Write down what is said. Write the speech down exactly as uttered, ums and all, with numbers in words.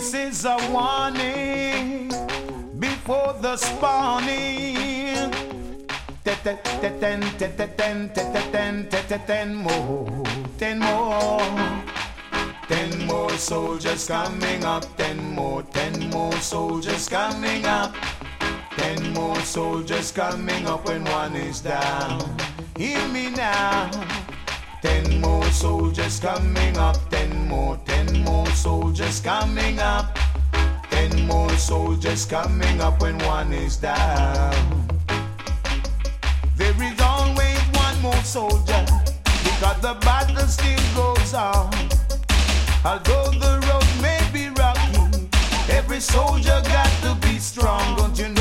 This is a warning before the spawning. Ten, ten, ten, ten, ten, ten, ten, ten more, ten more, ten more soldiers coming up. Ten more, ten more soldiers coming up. Ten more soldiers coming up when one is down. Hear me now. Ten more soldiers coming up. Ten more, ten more soldiers coming up. Ten more soldiers coming up when one is down. There is always one more soldier, because the battle still goes on. Although the road may be rocky, every soldier got to be strong. Don't you